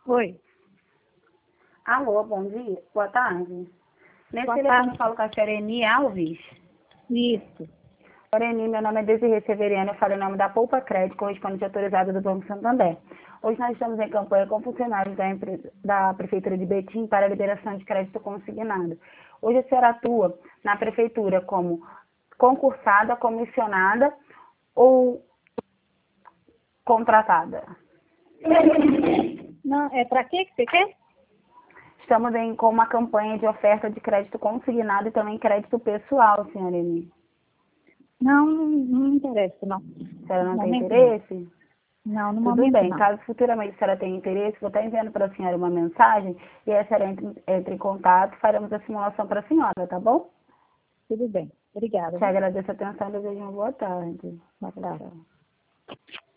Oi, Alô, bom dia, boa tarde. Nesse boa telefone eu tarde. falo com a senhora Eni Alves. Isso. Senhora Eni, meu nome é Desirê Severiano, eu falo em nome da Poupa Crédito, correspondente autorizada do Banco Santander. Hoje nós estamos em campanha com funcionários da Prefeitura de Betim para a liberação de crédito consignado. Hoje a senhora atua na Prefeitura como concursada, comissionada ou contratada? Não, é para quê que você quer? Estamos com uma campanha de oferta de crédito consignado e também crédito pessoal, senhora Eni. Não, não me interessa, não. A senhora No não tem momento não. interesse? Não, no Tudo momento bem. não. Caso futuramente a senhora tenha interesse, vou estar enviando para a senhora uma mensagem e a senhora entre em contato, faremos a simulação para a senhora, tá bom? Tudo bem. Obrigada, Te viu? agradeço a atenção e desejo uma boa tarde. Boa Tchau, tarde. tchau.